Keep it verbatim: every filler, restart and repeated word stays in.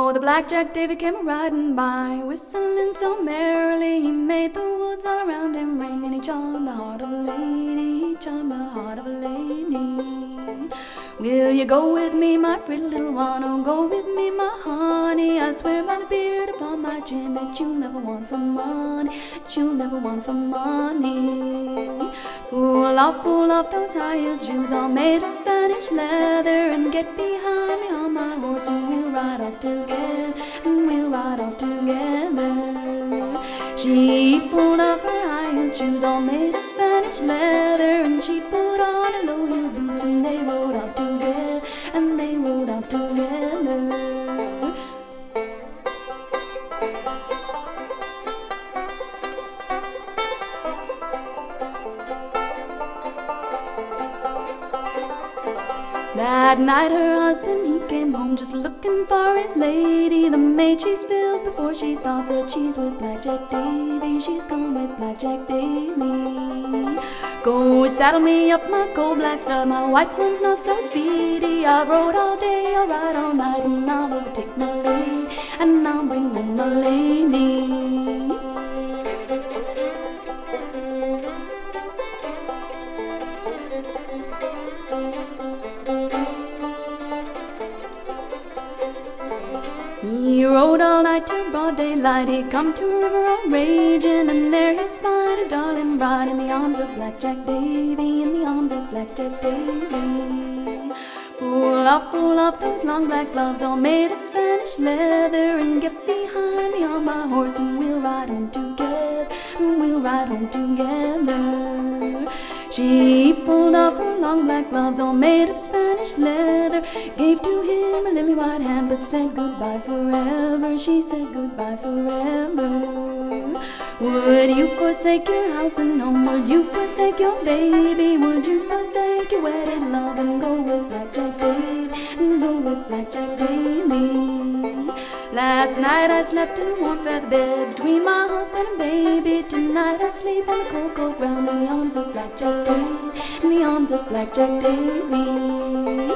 Oh, the blackjack Davy came riding by, whistling so merrily. He made the woods all around him ring, and he charmed the heart of a lady, he charmed the heart of a lady. Will you go with me, my pretty little one? Oh, go with me, my honey. I swear by the beard upon my chin that you'll never want for money, that you'll never want for money. Pull off, pull off those high-heeled shoes all made of Spanish leather, and get behind me on my horse, and we'll ride off together, and we'll ride off together. She pulled off her high-heeled shoes all made of Spanish leather, and she put on her low-heeled boots, and they rode off together, and they rode off together. That night her husband, he came home just looking for his lady. The maid she spilled before she thought said she's with Blackjack Davy, she's gone with Blackjack Davy. Go saddle me up my coal black stud, my white one's not so speedy. I've rode all day, I'll ride all night, and I'll overtake my lady, and I'll bring home my lady. He rode all night till broad daylight. He come to a river all raging, and there he spied his darling bride in the arms of Blackjack Davy, in the arms of Blackjack Davy. Pull off, pull off those long black gloves all made of Spanish leather, and get behind me on my horse, and we'll ride home together, and we'll ride home together. She pulled off her long black gloves all made of Spanish leather, gave to him a lily white hand, but said goodbye forever, she said goodbye forever. Would you forsake your house and home? Would you forsake your baby? Would you forsake your wedded love and go with Blackjack Davy, and go with Blackjack Davy? Last night I slept in a warm feather bed between my husband and baby. Tonight I sleep on the cold, cold ground in the arms of Blackjack Davy, in the arms of Blackjack Davy.